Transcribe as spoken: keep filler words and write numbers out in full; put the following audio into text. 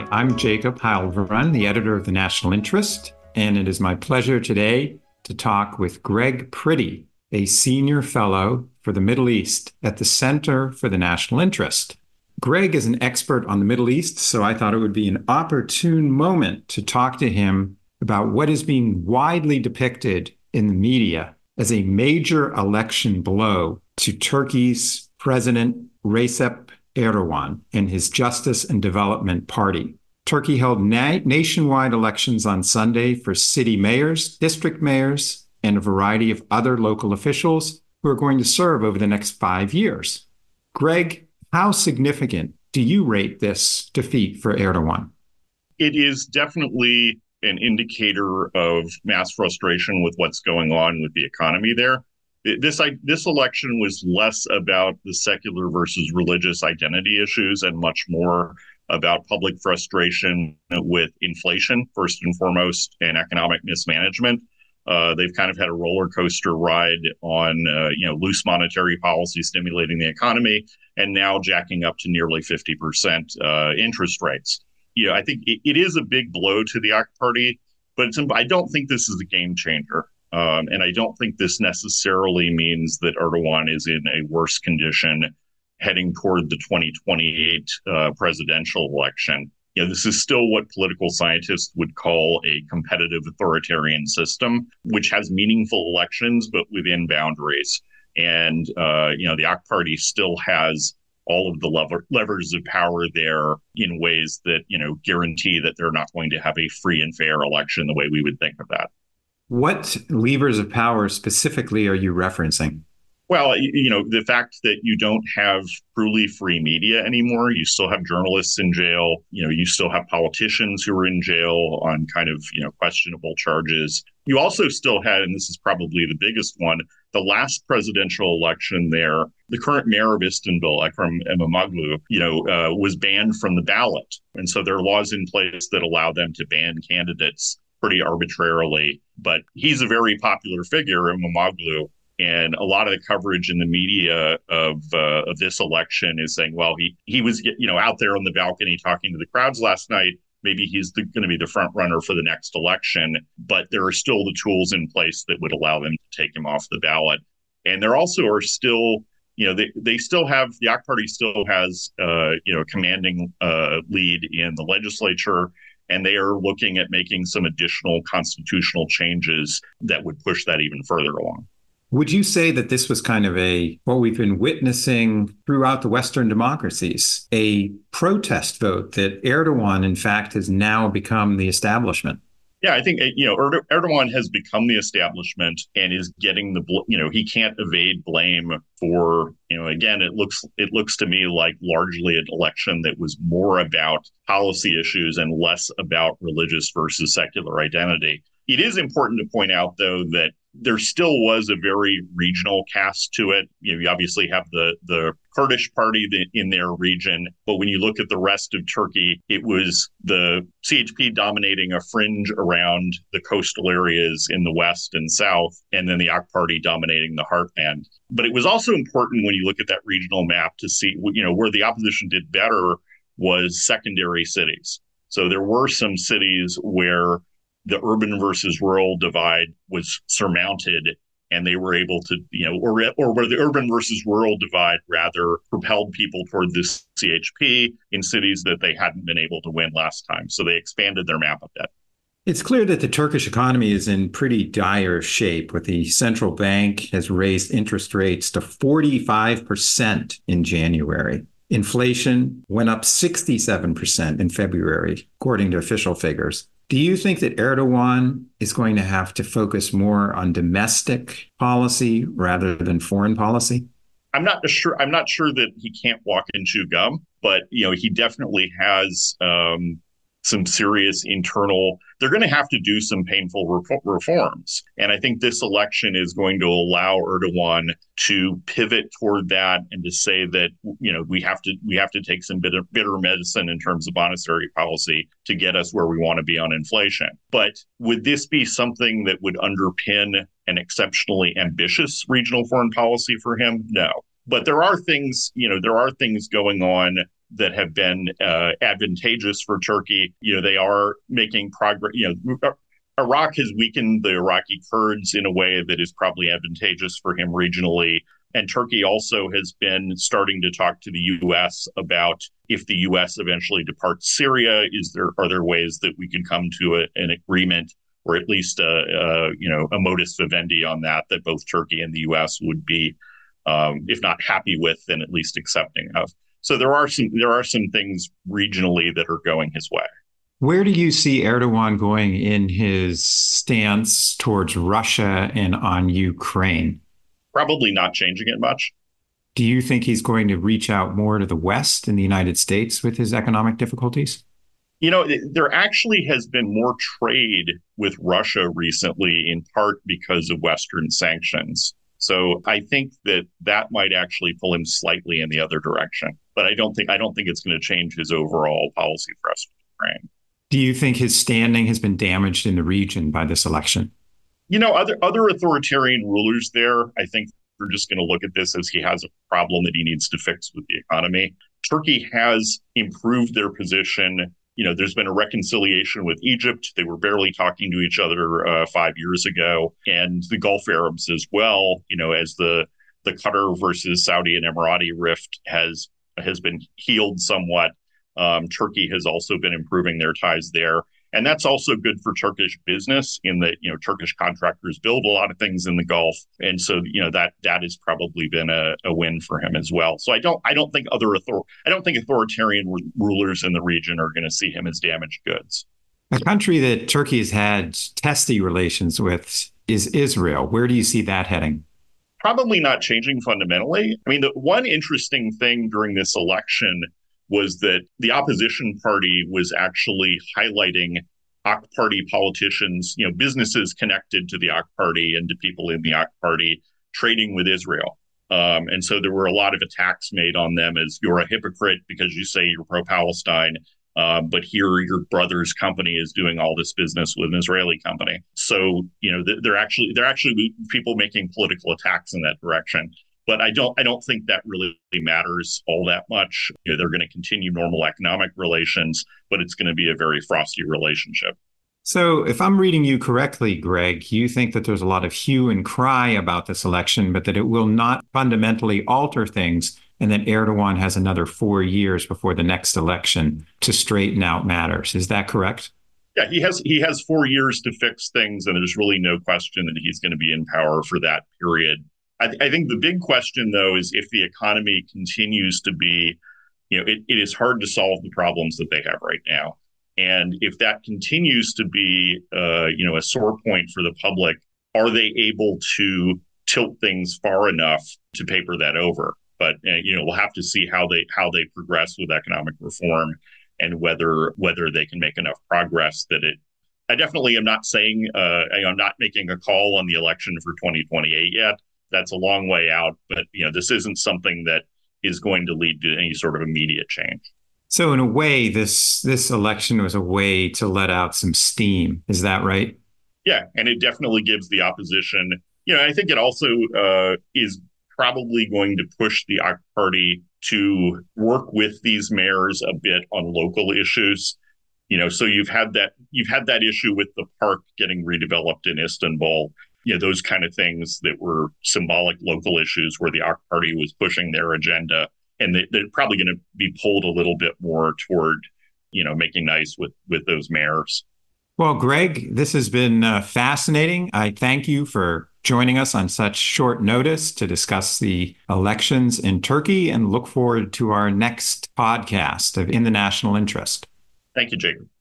I'm Jacob Heilbronn, the editor of The National Interest, and it is my pleasure today to talk with Greg Priddy, a senior fellow for the Middle East at the Center for the National Interest. Greg is an expert on the Middle East, so I thought it would be an opportune moment to talk to him about what is being widely depicted in the media as a major election blow to Turkey's President Recep Erdogan and his Justice and Development Party. Turkey held na- nationwide elections on Sunday for city mayors, district mayors, and a variety of other local officials who are going to serve over the next five years. Greg, how significant do you rate this defeat for Erdogan? It is definitely an indicator of mass frustration with what's going on with the economy there. This I, this election was less about the secular versus religious identity issues and much more about public frustration with inflation, first and foremost, and economic mismanagement. Uh, they've kind of had a roller coaster ride on, uh, you know, loose monetary policy stimulating the economy, and now jacking up to nearly fifty percent uh, interest rates. You know, I think it, it is a big blow to the A K Party, but it's, I don't think this is a game changer. Um, and I don't think this necessarily means that Erdogan is in a worse condition heading toward the twenty twenty-eight uh, presidential election. You know, this is still what political scientists would call a competitive authoritarian system, which has meaningful elections, but within boundaries. And, uh, you know, the A K Party still has all of the lever- levers of power there in ways that, you know, guarantee that they're not going to have a free and fair election the way we would think of that. What levers of power specifically are you referencing? Well, you know, the fact that you don't have truly free media anymore, you still have journalists in jail, you know, you still have politicians who are in jail on kind of, you know, questionable charges. You also still had, and this is probably the biggest one, the last presidential election there, the current mayor of Istanbul, Ekrem İmamoğlu, you know, uh, was banned from the ballot. And so there are laws in place that allow them to ban candidates pretty arbitrarily. But he's a very popular figure, İmamoğlu. And a lot of the coverage in the media of uh, of this election is saying, well, he he was, you know, out there on the balcony talking to the crowds last night. Maybe he's going to be the front runner for the next election. But there are still the tools in place that would allow them to take him off the ballot. And there also are still, you know, they, they still have, the A K Party still has, uh, you know, a commanding uh, lead in the legislature. And they are looking at making some additional constitutional changes that would push that even further along. Would you say that this was kind of a, what we've been witnessing throughout the Western democracies, a protest vote that Erdogan, in fact, has now become the establishment? Yeah, I think, you know, Erdogan has become the establishment and is getting the, you know, he can't evade blame for, you know, again, it looks it looks to me like largely an election that was more about policy issues and less about religious versus secular identity. It is important to point out, though, that there still was a very regional cast to it. You know, you obviously have the the Kurdish party in their region, but when you look at the rest of Turkey, it was the C H P dominating a fringe around the coastal areas in the west and south, and then the A K Party dominating the heartland. But it was also important when you look at that regional map to see, you know, where the opposition did better was secondary cities. So there were some cities where the urban versus rural divide was surmounted, and they were able to, you know, or or where the urban versus rural divide rather propelled people toward this C H P in cities that they hadn't been able to win last time. So they expanded their map a bit. It's clear that the Turkish economy is in pretty dire shape, with the central bank has raised interest rates to forty-five percent in January. Inflation went up sixty-seven percent in February, according to official figures. Do you think that Erdogan is going to have to focus more on domestic policy rather than foreign policy? I'm not sure. I'm not sure that he can't walk and chew gum, but you know, he definitely has um, some serious internal. They're going to have to do some painful re- reforms, and I think this election is going to allow Erdogan to pivot toward that and to say that, you know, we have to we have to take some bitter, bitter medicine in terms of monetary policy to get us where we want to be on inflation. But would this be something that would underpin an exceptionally ambitious regional foreign policy for him? No. But there are things, you know, there are things going on that have been uh, advantageous for Turkey. You know, they are making progress. You know, Iraq has weakened the Iraqi Kurds in a way that is probably advantageous for him regionally. And Turkey also has been starting to talk to the U S about if the U S eventually departs Syria, is there are there ways that we can come to a, an agreement or at least a, a you know a modus vivendi on that that both Turkey and the U S would be, um, if not happy with, then at least accepting of. So there are some there are some things regionally that are going his way. Where do you see Erdogan going in his stance towards Russia and on Ukraine? Probably not changing it much. Do you think he's going to reach out more to the West and the United States with his economic difficulties? You know, there actually has been more trade with Russia recently, in part because of Western sanctions. So I think that that might actually pull him slightly in the other direction. But I don't think I don't think it's going to change his overall policy thrust with Ukraine. Do you think his standing has been damaged in the region by this election? You know, other other authoritarian rulers there, I think we're just going to look at this as he has a problem that he needs to fix with the economy. Turkey has improved their position. You know, there's been a reconciliation with Egypt. They were barely talking to each other uh, five years ago, and the Gulf Arabs as well. You know, as the the Qatar versus Saudi and Emirati rift has has been healed somewhat. Um, Turkey has also been improving their ties there. And that's also good for Turkish business in that, you know, Turkish contractors build a lot of things in the Gulf. And so, you know, that that has probably been a, a win for him as well. So I don't I don't think other author I don't think authoritarian r- rulers in the region are going to see him as damaged goods. A country that Turkey has had testy relations with is Israel. Where do you see that heading? Probably not changing fundamentally. I mean, the one interesting thing during this election was that the opposition party was actually highlighting A K Party politicians, you know, businesses connected to the A K Party and to people in the A K Party trading with Israel. Um, and so there were a lot of attacks made on them as you're a hypocrite because you say you're pro-Palestine, uh, but here your brother's company is doing all this business with an Israeli company. So, you know, they're actually they're actually people making political attacks in that direction. But I don't I don't think that really matters all that much. You know, they're going to continue normal economic relations, but it's going to be a very frosty relationship. So if I'm reading you correctly, Greg, you think that there's a lot of hue and cry about this election, but that it will not fundamentally alter things, and that Erdogan has another four years before the next election to straighten out matters. Is that correct? Yeah, he has he has four years to fix things, and there's really no question that he's going to be in power for that period. I, th- I think the big question, though, is if the economy continues to be, you know, it, it is hard to solve the problems that they have right now. And if that continues to be, uh, you know, a sore point for the public, are they able to tilt things far enough to paper that over? But, uh, you know, we'll have to see how they how they progress with economic reform and whether whether they can make enough progress that it. I definitely am not saying uh, I'm not making a call on the election for twenty twenty-eight yet. That's a long way out, but you know, this isn't something that is going to lead to any sort of immediate change. So in a way, this this election was a way to let out some steam. Is that right? Yeah, and it definitely gives the opposition, you know, I think it also uh, is probably going to push the A K Party to work with these mayors a bit on local issues. You know, so you've had that you've had that issue with the park getting redeveloped in Istanbul. You know, those kind of things that were symbolic local issues where the A K Party was pushing their agenda. And they, they're probably going to be pulled a little bit more toward, you know, making nice with, with those mayors. Well, Greg, this has been uh, fascinating. I thank you for joining us on such short notice to discuss the elections in Turkey, and look forward to our next podcast of In the National Interest. Thank you, Jacob.